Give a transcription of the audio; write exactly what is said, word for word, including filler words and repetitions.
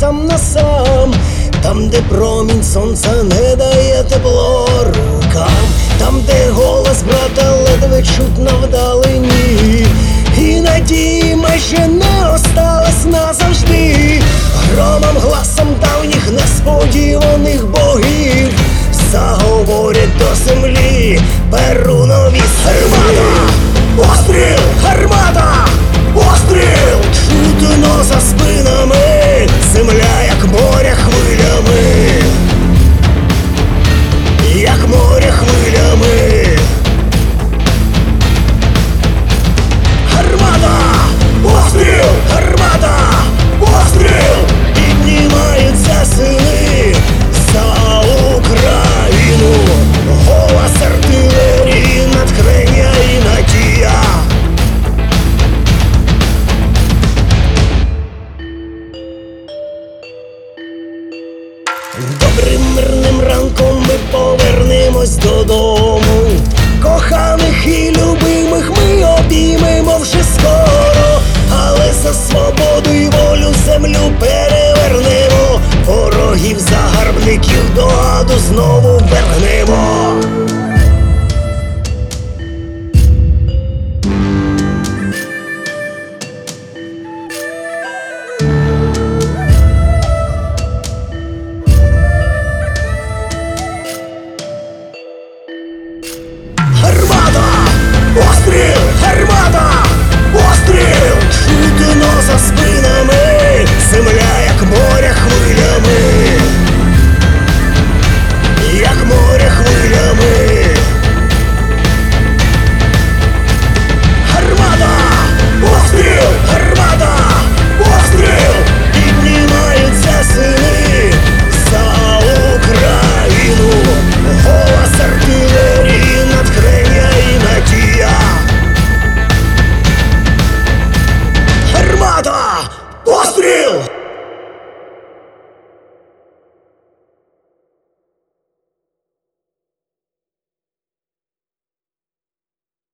сам на сам, там, де промінь сонця не дає тепло рукам, там, де голос брата ледве чутно вдалині, і надії майже не осталось назавжди. Громом гласом давніх несподіваних богів заговорять до землі перунові гармата, постріл, гармата, постріл, чутно за спинами, земля як моря хвилями, як моря хвилями. Гармата, постріл, гармата, постріл, піднімаються сили за Україну, голос артилерії, натхнення і надія. Добрим мирним ранком ми повернемось додому, коханих і любимих ми обіймемо вже скоро, але за свободу й волю землю перевернемо, ворогів загарбників до аду знову вернемо.